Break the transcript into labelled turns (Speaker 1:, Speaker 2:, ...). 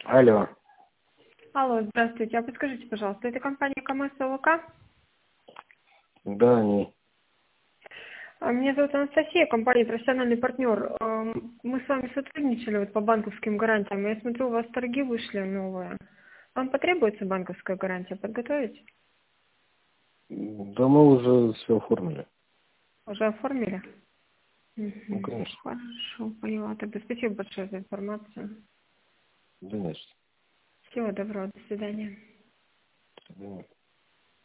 Speaker 1: Алло.
Speaker 2: Алло, здравствуйте. А подскажите, пожалуйста, это компания КМС ОВК?
Speaker 1: Да, они.
Speaker 2: Меня зовут Анастасия, компания «Профессиональный партнер». Мы с вами сотрудничали по банковским гарантиям. Я смотрю, у вас торги вышли новые. Вам потребуется банковская гарантия подготовить?
Speaker 1: Да мы уже все оформили.
Speaker 2: Уже оформили?
Speaker 1: Ну, конечно.
Speaker 2: Хорошо, поняла. Тогда спасибо большое за информацию.
Speaker 1: Да нет.
Speaker 2: Всего доброго, до свидания.
Speaker 1: До свидания.